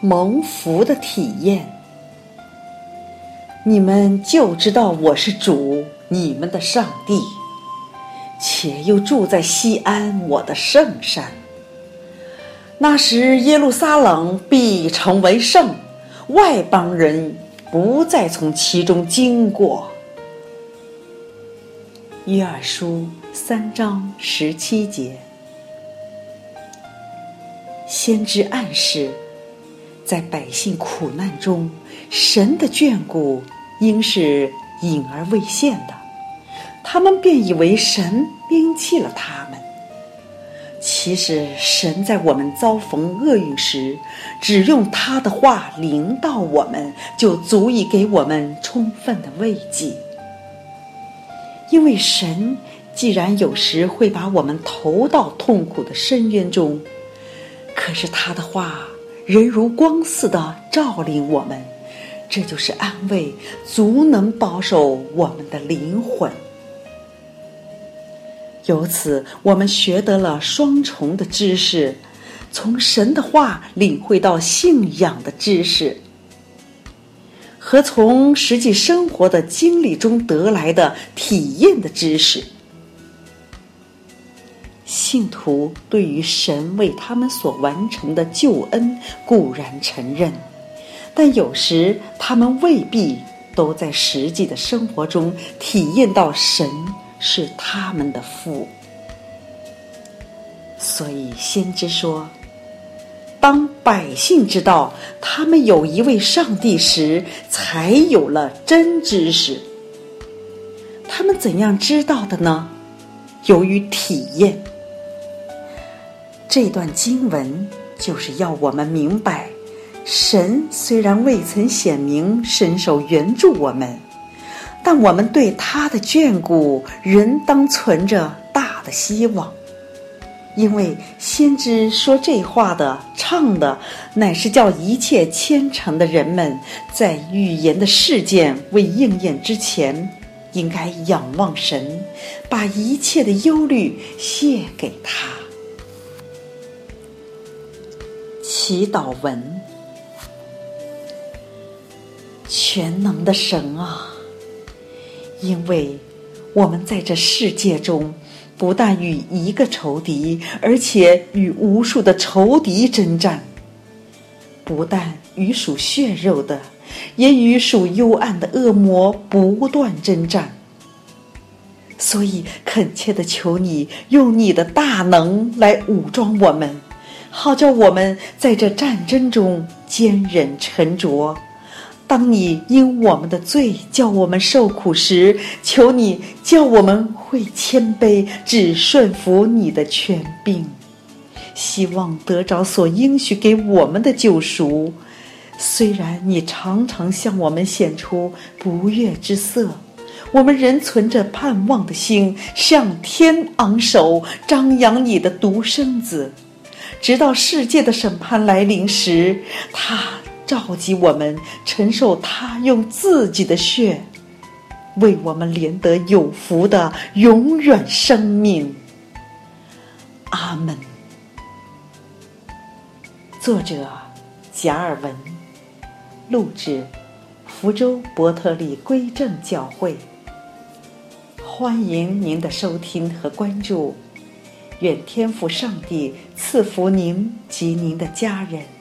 蒙福的体验。你们就知道我是主，你们的上帝，且又住在锡安我的圣山。那时耶路撒冷必成为圣，外邦人不再从其中经过。约珥书3章17节。先知暗示，在百姓苦难中，神的眷顾应是隐而未现的，他们便以为神摒弃了他们。其实神在我们遭逢厄运时，只用他的话临到我们，就足以给我们充分的慰藉。因为神既然有时会把我们投到痛苦的深渊中，可是他的话仍如光似的照领我们，这就是安慰，足能保守我们的灵魂。由此我们学得了双重的知识，从神的话领会到信仰的知识，和从实际生活的经历中得来的体验的知识。信徒对于神为他们所完成的救恩固然承认，但有时他们未必都在实际的生活中体验到神是他们的父。所以先知说，当百姓知道他们有一位上帝时，才有了真知识。他们怎样知道的呢？由于体验。这段经文就是要我们明白，神虽然未曾显明伸手援助我们，但我们对他的眷顾仍当存着大的希望。因为先知说这话的唱的乃是叫一切虔诚的人们在预言的事件未应验之前，应该仰望神，把一切的忧虑卸给他。祈祷文。全能的神啊，因为我们在这世界中不但与一个仇敌，而且与无数的仇敌征战，不但与属血肉的，也与属幽暗的恶魔不断征战。所以恳切地求你用你的大能来武装我们，好叫我们在这战争中坚忍沉着。当你因我们的罪叫我们受苦时，求你叫我们会谦卑，只顺服你的权柄，希望得着所应许给我们的救赎。虽然你常常向我们显出不悦之色，我们仍存着盼望的心，向天昂首，张扬你的独生子，直到世界的审判来临时，他召集我们承受他用自己的血为我们连得有福的永远生命。阿们。作者贾尔文，录制福州伯特利归正教会。欢迎您的收听和关注，愿天父上帝赐福您及您的家人。